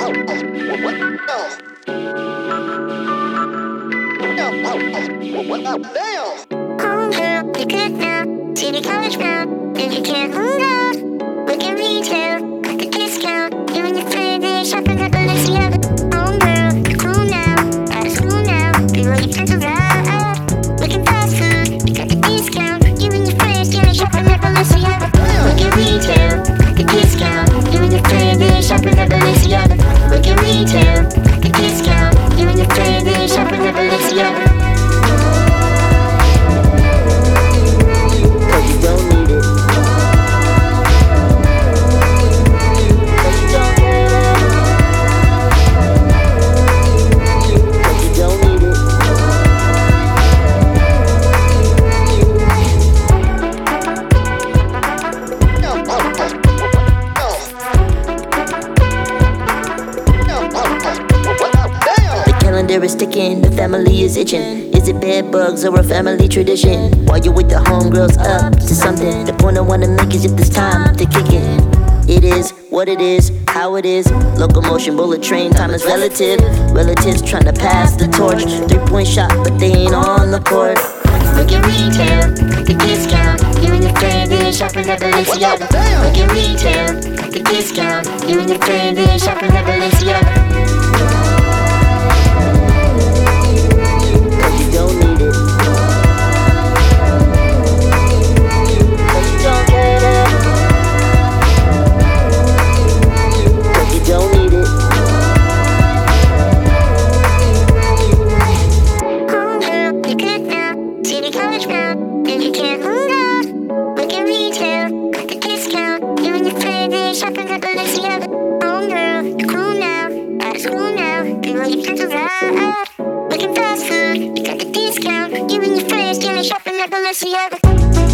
Homegirl, you good now. City college bound, and you can't hold out. Look at retail, got the discount. You and your friend, they shopping at Balenciaga. Homegirl, you're cool now. Out of school now, do all your friends around. Looking fast food, you got the discount. You and your friends, yeah, shopping at Balenciaga. Look at retail, got the discount. You and your friend, they shopping at Balenciaga. Look at retail, got the discount. You and your friend, they shopping at Balenciaga. Calendar is ticking, the family is itching. Is it bed bugs or a family tradition? While you're with the homegirls up to something, the point I wanna make is if there's time to kick it. It is what it is, how it is. Locomotion, bullet train, time is relative. Relatives trying to pass the torch. 3-point shot, but they ain't on the court. Look at retail, the discount. You and your friend, they shopping at Balenciaga. Look at retail, the discount. You and your friend, they shopping at Balenciaga. Shopping at Balenciaga. Oh girl, you're cool now. Out of school now. Do all your friends around. Looking fast food, you got the discount. You and your friends, yeah, shopping at Balenciaga.